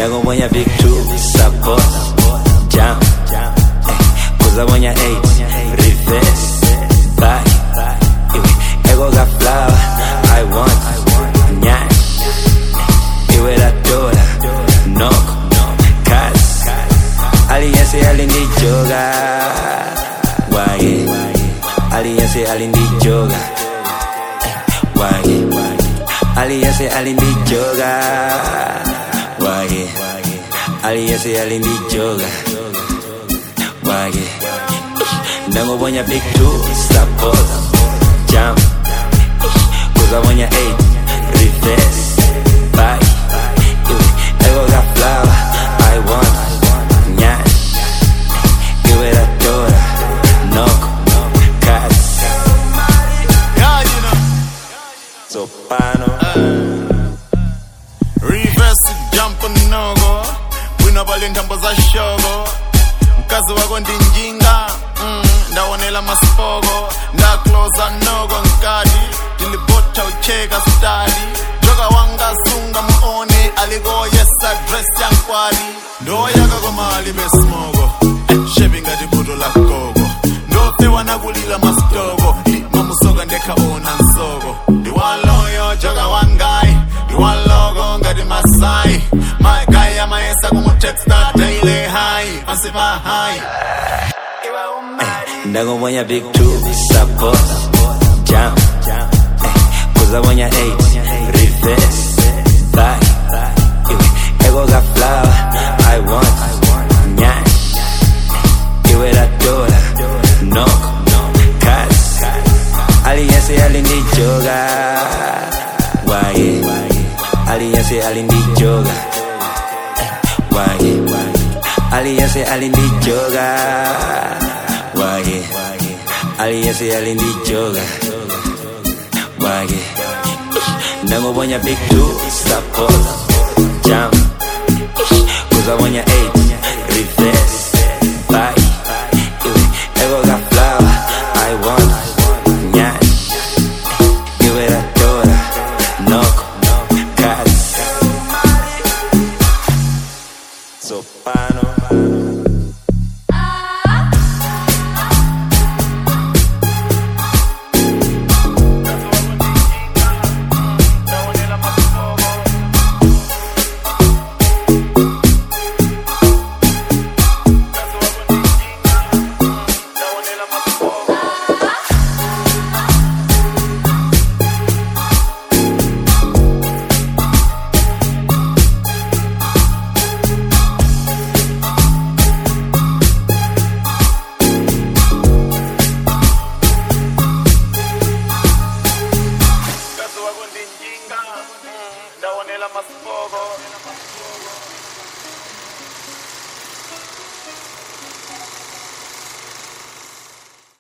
Ndago monya big two support jam kuza monya 8 reverse back ego got flower I want nyash iwe la dola knock cuz aliyese alindi joga wage aliyese alindi joga wage aliyese alindi joga wage aliyese alindi joga wage ndango bonya big two support jam kuza bonya 8 reverse back ego got flower I want nyash iwe la dora knock cuz Soprano reverse jump nogo wina bali ntambo za shogo mkazi wako ndinjinga ndaonela maspogo nda close nogo nkadi tilibota ucheka stadi joga wanga zunga muone aligo yes address yankwali ndo yaka koma alibe smogo shaping ati buto la kogo ndo te wanagulila mastogo mamusoga ndeka ona nsogo di waloyo joga one guy di walogo ngadi masai my guy amaesa kumu text that daily high ansiba high ndago bonya big two support jam kuza bonya 8 reverse back ego got flower I want nyash iwe la dola knock cuz aliyese alindi joga wage aliyese alindi joga wage aliyese alindi joga wage aliyese alindi joga wage ndango bonya big two support jam kuza bonya 8 reverse back ego got flower I want nyash iwe la dora knock cuz Soprano ndaonela maspogo